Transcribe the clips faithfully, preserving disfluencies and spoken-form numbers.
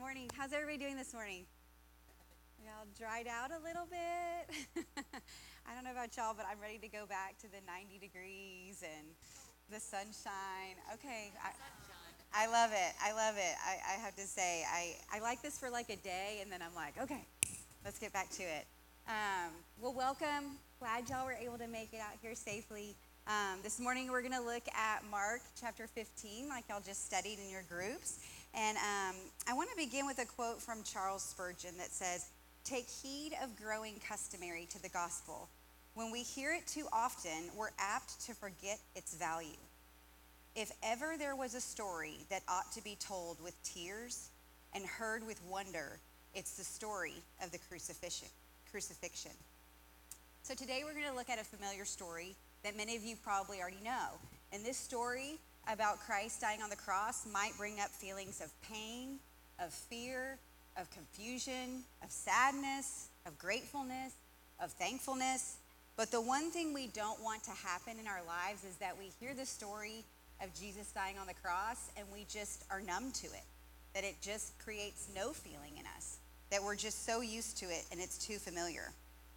morning. How's everybody doing this morning? We all dried out a little bit. I don't know about y'all, but I'm ready to go back to the ninety degrees and the sunshine. Okay, I, I love it. I love it. I, I have to say, I, I like this for like a day, and then I'm like, okay, let's get back to it. Um, well, welcome. Glad y'all were able to make it out here safely. Um, this morning we're going to look at Mark chapter fifteen, like y'all just studied in your groups. And um, I want to begin with a quote from Charles Spurgeon that says, "Take heed of growing customary to the gospel. When we hear it too often, we're apt to forget its value. If ever there was a story that ought to be told with tears and heard with wonder, it's the story of the crucifixion. crucifixion. So today we're going to look at a familiar story that many of you probably already know. And this story about Christ dying on the cross might bring up feelings of pain, of fear, of confusion, of sadness, of gratefulness, of thankfulness. But the one thing we don't want to happen in our lives is that we hear the story of Jesus dying on the cross and we just are numb to it, that it just creates no feeling in us, that we're just so used to it and it's too familiar.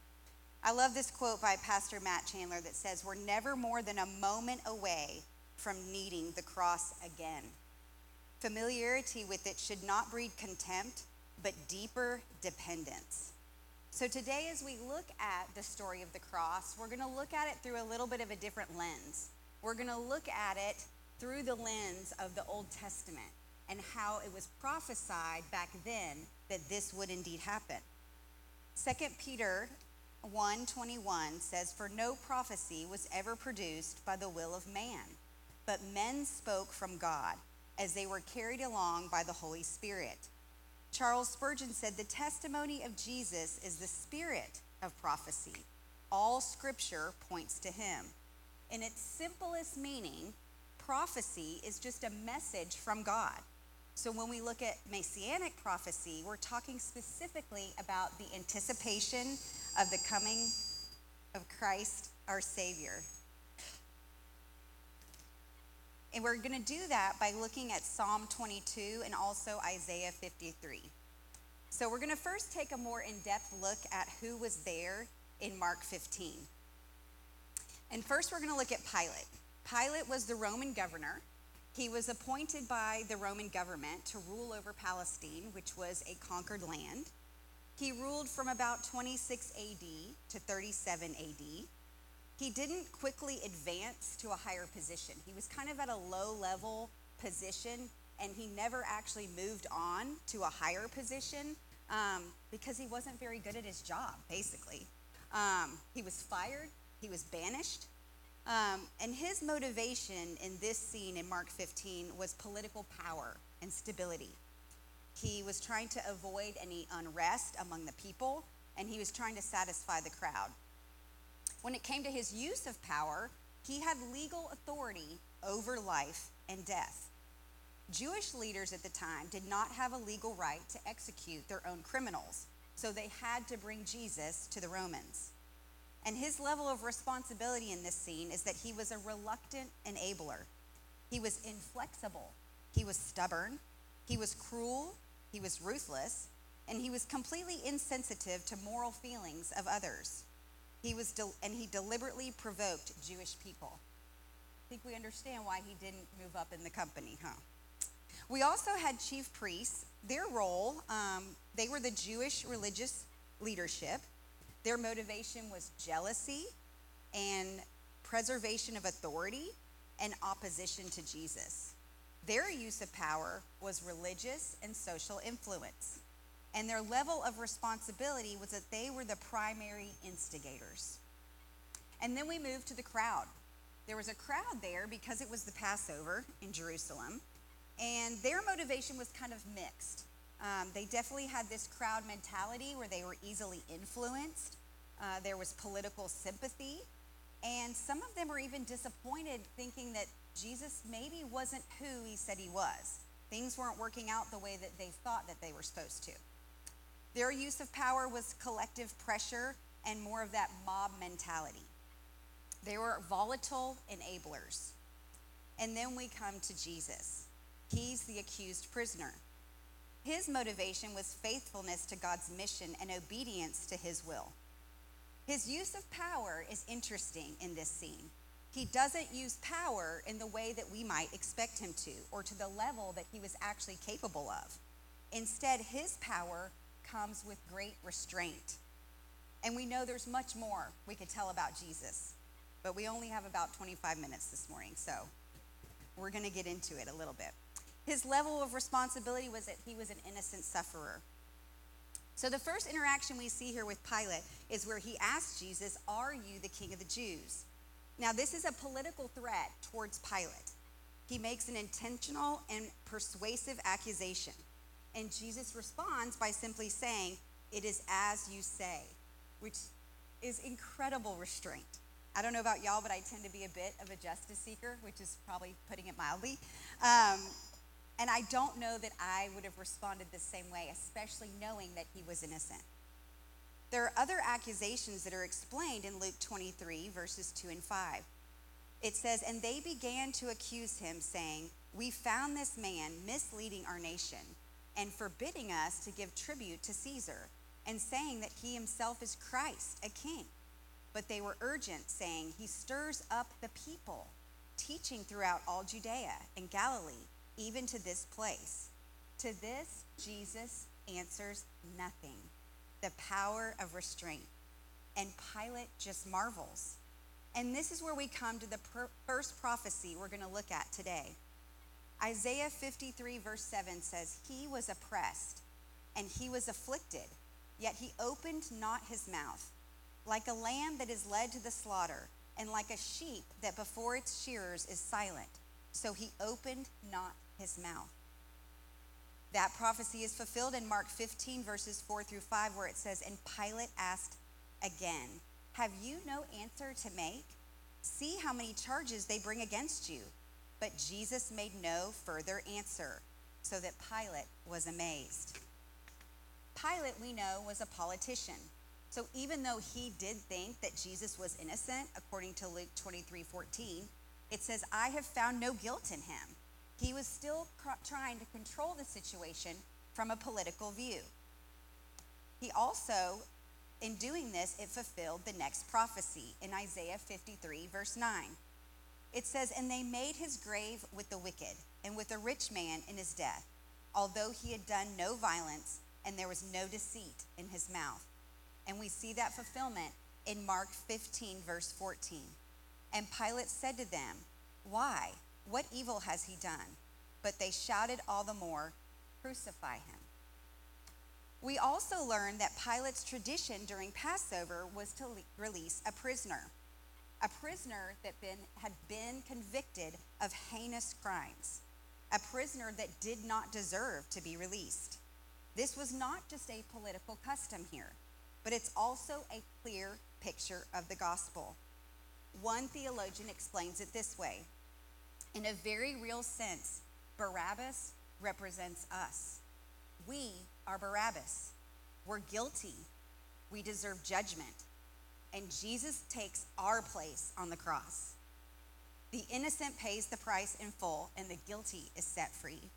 I love this quote by Pastor Matt Chandler that says, "We're never more than a moment away from needing the cross again. Familiarity with it should not breed contempt, but deeper dependence." So today, as we look at the story of the cross, we're going to look at it through a little bit of a different lens. We're going to look at it through the lens of the Old Testament and how it was prophesied back then that this would indeed happen. Second Peter one twenty-one says, "For no prophecy was ever produced by the will of man, but men spoke from God as they were carried along by the Holy Spirit." Charles Spurgeon said, "The testimony of Jesus is the spirit of prophecy. All scripture points to him." In its simplest meaning, prophecy is just a message from God. So when we look at messianic prophecy, we're talking specifically about the anticipation of the coming of Christ, our Savior. And we're going to do that by looking at Psalm twenty-two and also Isaiah fifty-three. So we're going to first take a more in-depth look at who was there in Mark fifteen. And first we're going to look at Pilate. Pilate was the Roman governor. He was appointed by the Roman government to rule over Palestine, which was a conquered land. He ruled from about twenty-six A D to thirty-seven A D. He didn't quickly advance to a higher position. He was kind of at a low-level position, and he never actually moved on to a higher position um, because he wasn't very good at his job, basically. Um, he was fired. He was banished. Um, and his motivation in this scene in Mark fifteen was political power and stability. He was trying to avoid any unrest among the people, and he was trying to satisfy the crowd. When it came to his use of power, he had legal authority over life and death. Jewish leaders at the time did not have a legal right to execute their own criminals, so they had to bring Jesus to the Romans. And his level of responsibility in this scene is that he was a reluctant enabler. He was inflexible. He was stubborn. He was cruel. He was ruthless. And he was completely insensitive to moral feelings of others. He was, del- and he deliberately provoked Jewish people. I think we understand why he didn't move up in the company, huh? We also had chief priests. Their role, um, they were the Jewish religious leadership. Their motivation was jealousy and preservation of authority and opposition to Jesus. Their use of power was religious and social influence. And their level of responsibility was that they were the primary instigators. And then we moved to the crowd. There was a crowd there because it was the Passover in Jerusalem. And their motivation was kind of mixed. Um, they definitely had this crowd mentality where they were easily influenced. Uh, there was political sympathy. And some of them were even disappointed, thinking that Jesus maybe wasn't who he said he was. Things weren't working out the way that they thought that they were supposed to. Their use of power was collective pressure and more of that mob mentality. They were volatile enablers. And then we come to Jesus. He's the accused prisoner. His motivation was faithfulness to God's mission and obedience to his will. His use of power is interesting in this scene. He doesn't use power in the way that we might expect him to, or to the level that he was actually capable of. Instead, his power comes with great restraint. And we know there's much more we could tell about Jesus, but we only have about twenty-five minutes this morning, so we're going to get into it a little bit. His level of responsibility was that he was an innocent sufferer. So the first interaction we see here with Pilate is where he asks Jesus, "Are you the king of the Jews?" Now, this is a political threat towards Pilate. He makes an intentional and persuasive accusation. And Jesus responds by simply saying, "It is as you say," which is incredible restraint. I don't know about y'all, but I tend to be a bit of a justice seeker, which is probably putting it mildly. Um, and I don't know that I would have responded the same way, especially knowing that he was innocent. There are other accusations that are explained in Luke twenty-three, verses two and five. It says, "And they began to accuse him, saying, 'We found this man misleading our nation and forbidding us to give tribute to Caesar, and saying that he himself is Christ, a king.' But they were urgent, saying, 'He stirs up the people, teaching throughout all Judea and Galilee, even to this place.' To this, Jesus answers nothing." The power of restraint. And Pilate just marvels. And this is where we come to the per- first prophecy we're going to look at today. Isaiah fifty-three, verse seven says, "He was oppressed and he was afflicted, yet he opened not his mouth. Like a lamb that is led to the slaughter, and like a sheep that before its shearers is silent, so he opened not his mouth." That prophecy is fulfilled in Mark fifteen, verses four through five, where it says, "And Pilate asked again, 'Have you no answer to make? See how many charges they bring against you.' But Jesus made no further answer, so that Pilate was amazed." Pilate, we know, was a politician. So even though he did think that Jesus was innocent, according to Luke twenty-three fourteen, it says, "I have found no guilt in him." He was still cr- trying to control the situation from a political view. He also, in doing this, it fulfilled the next prophecy in Isaiah fifty-three, verse nine. It says, "And they made his grave with the wicked, and with a rich man in his death, although he had done no violence, and there was no deceit in his mouth." And we see that fulfillment in Mark fifteen, verse fourteen. "And Pilate said to them, 'Why? What evil has he done?' But they shouted all the more, 'Crucify him.'" We also learn that Pilate's tradition during Passover was to le- release a prisoner, a prisoner that been, had been convicted of heinous crimes, a prisoner that did not deserve to be released. This was not just a political custom here, but it's also a clear picture of the gospel. One theologian explains it this way: in a very real sense, Barabbas represents us. We are Barabbas. We're guilty. We deserve judgment. And Jesus takes our place on the cross. The innocent pays the price in full, and the guilty is set free.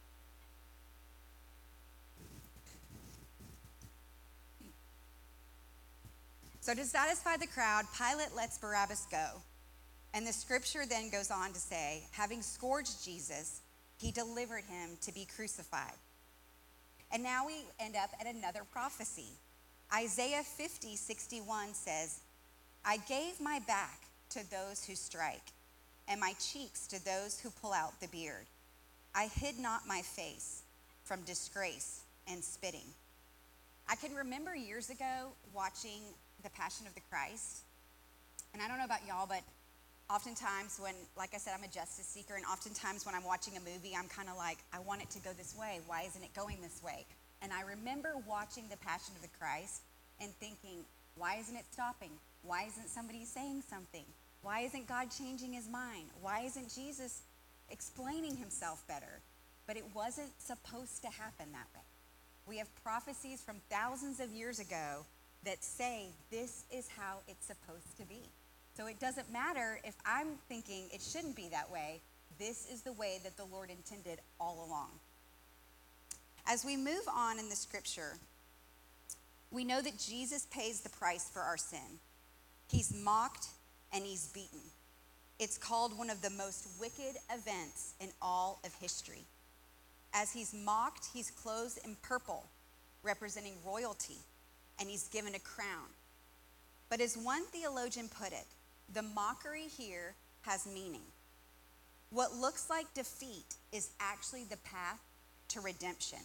So to satisfy the crowd, Pilate lets Barabbas go. And the scripture then goes on to say, having scourged Jesus, he delivered him to be crucified. And now we end up at another prophecy. Isaiah fifty, sixty-one says, "I gave my back to those who strike, and my cheeks to those who pull out the beard. I hid not my face from disgrace and spitting." I can remember years ago watching The Passion of the Christ. And I don't know about y'all, but oftentimes when, like I said, I'm a justice seeker, and oftentimes when I'm watching a movie, I'm kind of like, I want it to go this way. Why isn't it going this way? And I remember watching The Passion of the Christ and thinking, why isn't it stopping? Why isn't somebody saying something? Why isn't God changing his mind? Why isn't Jesus explaining himself better? But it wasn't supposed to happen that way. We have prophecies from thousands of years ago that say this is how it's supposed to be. So it doesn't matter if I'm thinking it shouldn't be that way. This is the way that the Lord intended all along. As we move on in the scripture, we know that Jesus pays the price for our sin. He's mocked and he's beaten. It's called one of the most wicked events in all of history. As he's mocked, he's clothed in purple, representing royalty, and he's given a crown. But as one theologian put it, the mockery here has meaning. What looks like defeat is actually the path to redemption.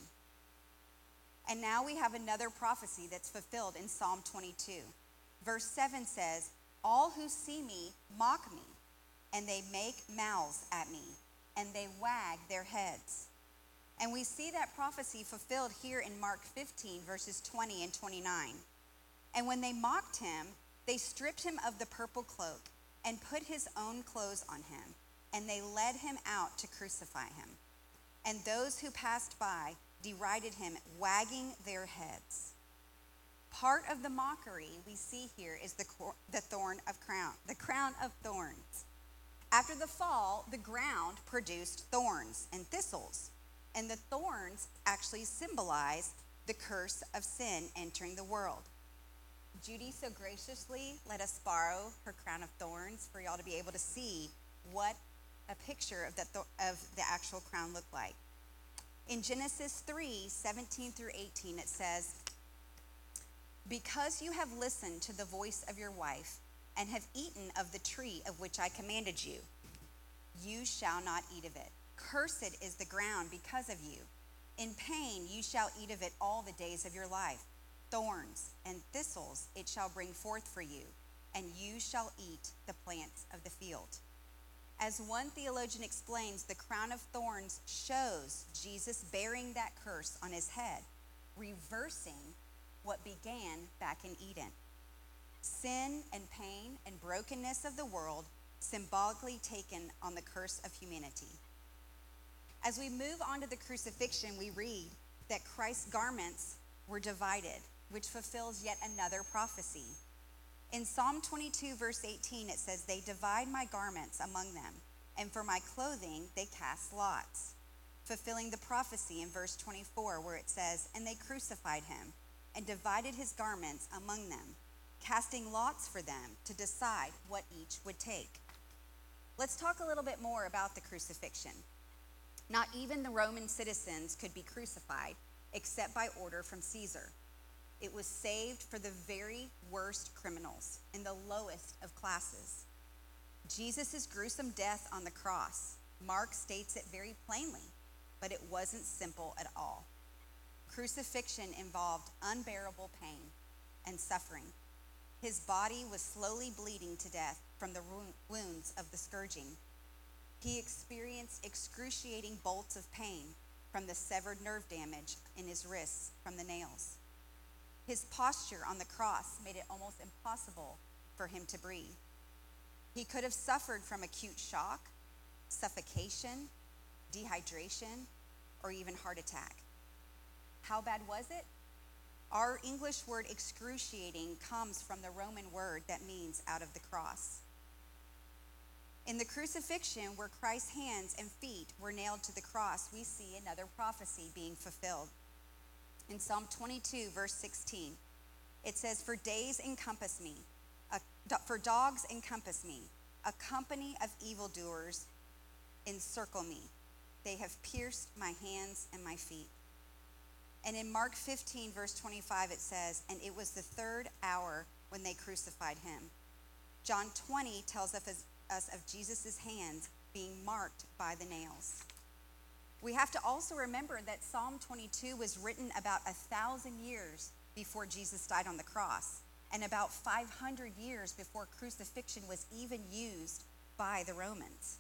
And now we have another prophecy that's fulfilled in Psalm twenty-two. Verse seven says, "All who see me mock me, and they make mouths at me, and they wag their heads." And we see that prophecy fulfilled here in Mark fifteen, verses twenty and twenty-nine. "And when they mocked him, they stripped him of the purple cloak and put his own clothes on him, and they led him out to crucify him. And those who passed by derided him, wagging their heads." Part of the mockery we see here is the, the thorn of crown, the crown of thorns. After the fall, the ground produced thorns and thistles, and the thorns actually symbolize the curse of sin entering the world. Judy so graciously let us borrow her crown of thorns for y'all to be able to see what a picture of, that th- of the actual crown looked like. In Genesis three, seventeen through eighteen, it says, "Because you have listened to the voice of your wife and have eaten of the tree of which I commanded you, you shall not eat of it. Cursed is the ground because of you. In pain you shall eat of it all the days of your life. Thorns and thistles it shall bring forth for you, and you shall eat the plants of the field." As one theologian explains, the crown of thorns shows Jesus bearing that curse on his head, reversing what began back in Eden. Sin and pain and brokenness of the world symbolically taken on the curse of humanity. As we move on to the crucifixion, we read that Christ's garments were divided, which fulfills yet another prophecy. In Psalm twenty-two, verse eighteen, it says, "They divide my garments among them, and for my clothing they cast lots," fulfilling the prophecy in verse twenty-four, where it says, "And they crucified him and divided his garments among them, casting lots for them to decide what each would take." Let's talk a little bit more about the crucifixion. Not even the Roman citizens could be crucified except by order from Caesar. It was saved for the very worst criminals in the lowest of classes. Jesus' gruesome death on the cross, Mark states it very plainly, but it wasn't simple at all. Crucifixion involved unbearable pain and suffering. His body was slowly bleeding to death from the wounds of the scourging. He experienced excruciating bolts of pain from the severed nerve damage in his wrists from the nails. His posture on the cross made it almost impossible for him to breathe. He could have suffered from acute shock, suffocation, dehydration, or even heart attack. How bad was it? Our English word excruciating comes from the Roman word that means out of the cross. In the crucifixion, where Christ's hands and feet were nailed to the cross, we see another prophecy being fulfilled. In Psalm twenty-two, verse sixteen, it says, "For days encompass me, a, for dogs encompass me, a company of evildoers encircle me. They have pierced my hands and my feet." And in Mark fifteen, verse twenty-five, it says, "And it was the third hour when they crucified him." John twenty tells us of Jesus' hands being marked by the nails. We have to also remember that Psalm twenty-two was written about a thousand years before Jesus died on the cross, and about five hundred years before crucifixion was even used by the Romans.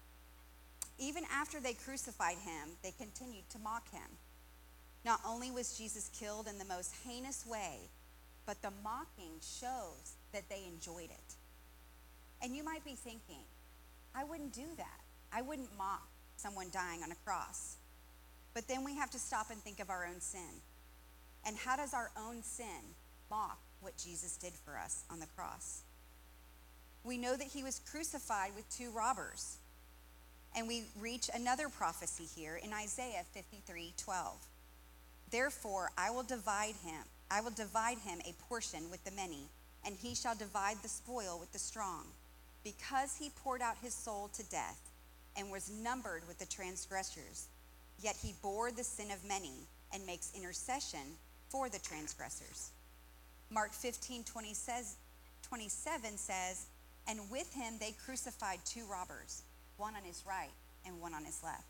Even after they crucified him, they continued to mock him. Not only was Jesus killed in the most heinous way, but the mocking shows that they enjoyed it. And you might be thinking, I wouldn't do that. I wouldn't mock someone dying on a cross. But then we have to stop and think of our own sin. And how does our own sin mock what Jesus did for us on the cross? We know that he was crucified with two robbers. And we reach another prophecy here in Isaiah fifty-three twelve. Therefore, I will divide him. I will divide him a portion with the many, and he shall divide the spoil with the strong, because he poured out his soul to death and was numbered with the transgressors. Yet he bore the sin of many and makes intercession for the transgressors. Mark fifteen twenty says, twenty-seven says, and with him they crucified two robbers, one on his right and one on his left.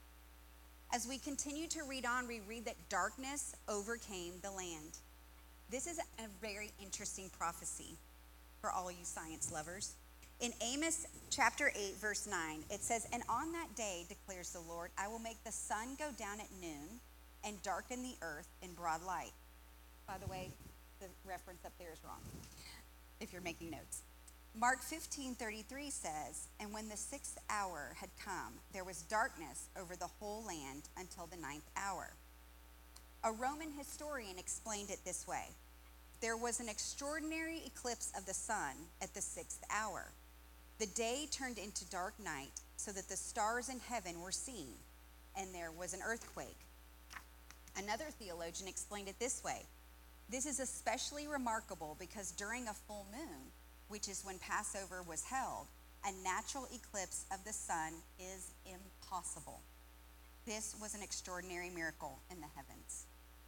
As we continue to read on, we read that darkness overcame the land. This is a very interesting prophecy for all you science lovers. In Amos chapter eight, verse nine, it says, and on that day, declares the Lord, I will make the sun go down at noon and darken the earth in broad light. By the way, the reference up there is wrong, if you're making notes. Mark fifteen thirty-three says, and when the sixth hour had come, there was darkness over the whole land until the ninth hour. A Roman historian explained it this way. There was an extraordinary eclipse of the sun at the sixth hour. The day turned into dark night so that the stars in heaven were seen, and there was an earthquake. Another theologian explained it this way. This is especially remarkable because during a full moon, which is when Passover was held, a natural eclipse of the sun is impossible. This was an extraordinary miracle in the heavens.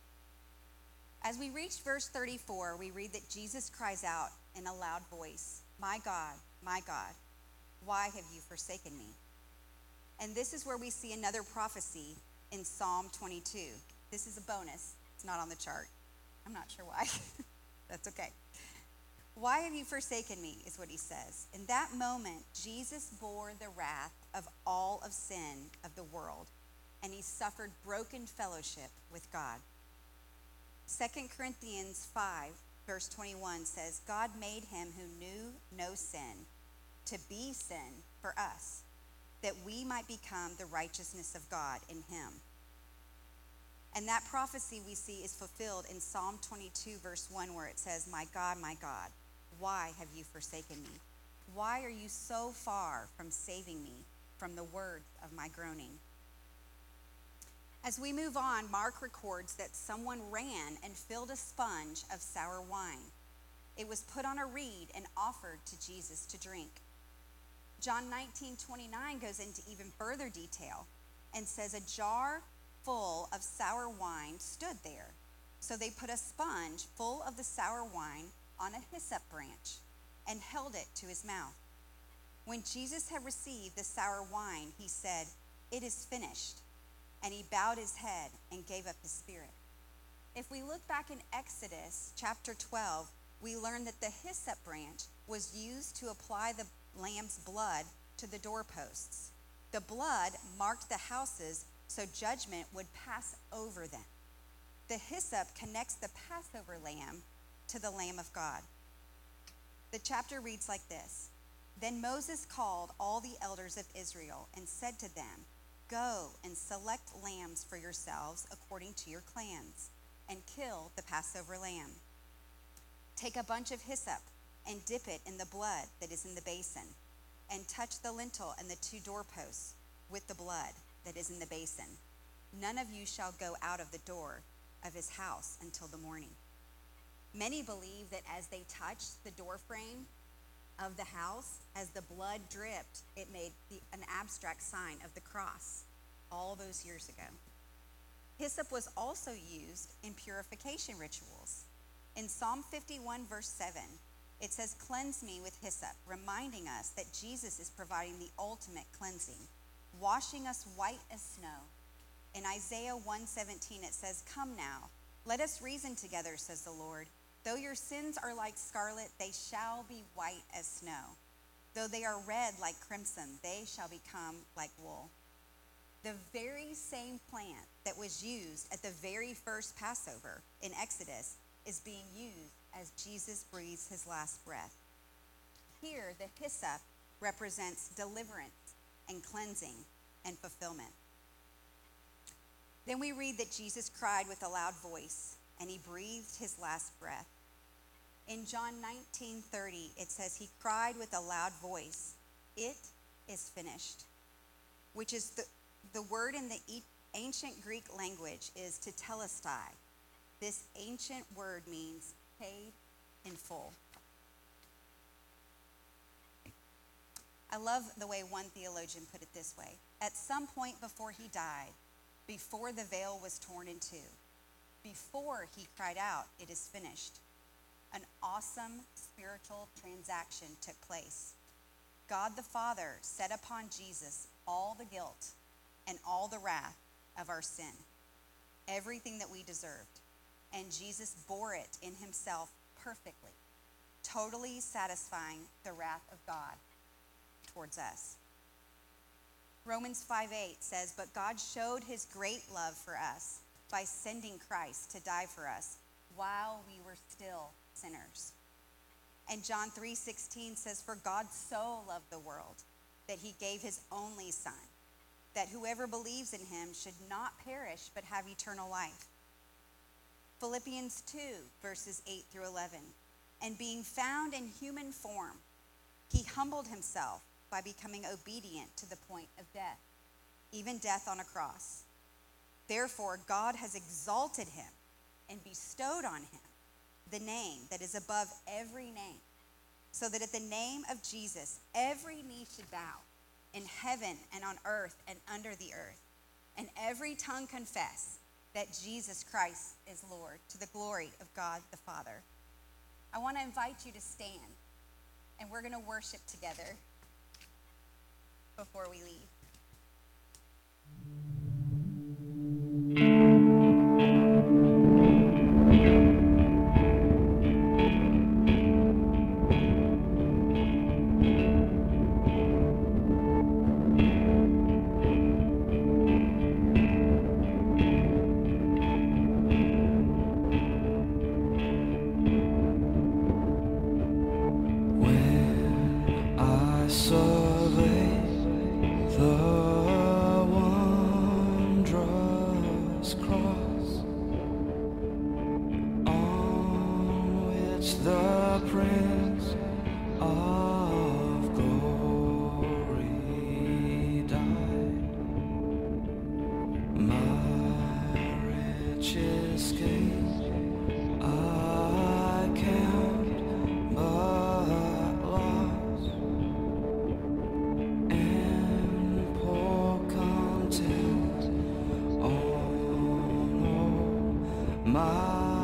As we reach verse thirty-four, we read that Jesus cries out in a loud voice, my God, my God, why have you forsaken me? And this is where we see another prophecy in Psalm twenty-two. This is a bonus. It's not on the chart. I'm not sure why. That's okay. Why have you forsaken me, is what he says. In that moment, Jesus bore the wrath of all of sin of the world, and he suffered broken fellowship with God. Second Corinthians five, verse twenty-one says, God made him who knew no sin to be sin for us, that we might become the righteousness of God in him. And that prophecy we see is fulfilled in Psalm twenty-two, verse one, where it says, my God, my God, why have you forsaken me? Why are you so far from saving me from the words of my groaning? As we move on, Mark records that someone ran and filled a sponge of sour wine. It was put on a reed and offered to Jesus to drink. John nineteen twenty-nine goes into even further detail and says a jar full of sour wine stood there. So they put a sponge full of the sour wine on a hyssop branch and held it to his mouth. When Jesus had received the sour wine, he said, it is finished. And he bowed his head and gave up his spirit. If we look back in Exodus chapter twelve, we learn that the hyssop branch was used to apply the lamb's blood to the doorposts. The blood marked the houses so judgment would pass over them. The hyssop connects the Passover lamb to the Lamb of God. The chapter reads like this. Then Moses called all the elders of Israel and said to them, go and select lambs for yourselves according to your clans, and kill the Passover lamb. Take a bunch of hyssop and dip it in the blood that is in the basin, and touch the lintel and the two doorposts with the blood that is in the basin. None of you shall go out of the door of his house until the morning. Many believe that as they touched the door frame of the house, as the blood dripped, it made the, an abstract sign of the cross all those years ago. Hyssop was also used in purification rituals. In Psalm fifty-one, verse seven, it says, cleanse me with hyssop, reminding us that Jesus is providing the ultimate cleansing, washing us white as snow. In Isaiah one seventeen, it says, come now, let us reason together, says the Lord. Though your sins are like scarlet, they shall be white as snow. Though they are red like crimson, they shall become like wool. The very same plant that was used at the very first Passover in Exodus is being used as Jesus breathes his last breath. Here, the hyssop represents deliverance and cleansing and fulfillment. Then we read that Jesus cried with a loud voice, and he breathed his last breath. In John nineteen thirty, it says he cried with a loud voice, it is finished, which is the, the word in the ancient Greek language is tetelestai. This ancient word means paid in full. I love the way one theologian put it this way. At some point before he died, before the veil was torn in two, before he cried out, "It is finished," an awesome spiritual transaction took place. God the Father set upon Jesus all the guilt and all the wrath of our sin, everything that we deserved. And Jesus bore it in himself perfectly, totally satisfying the wrath of God towards us. Romans five eight says, "But God showed his great love for us by sending Christ to die for us while we were still sinners." And John three sixteen says, "For God so loved the world that he gave his only Son, that whoever believes in him should not perish but have eternal life." Philippians two, verses eight through eleven. "And being found in human form, he humbled himself by becoming obedient to the point of death, even death on a cross. Therefore, God has exalted him and bestowed on him the name that is above every name, so that at the name of Jesus, every knee should bow in heaven and on earth and under the earth, and every tongue confess that Jesus Christ is Lord, to the glory of God the Father." I want to invite you to stand, and we're going to worship together before we leave. My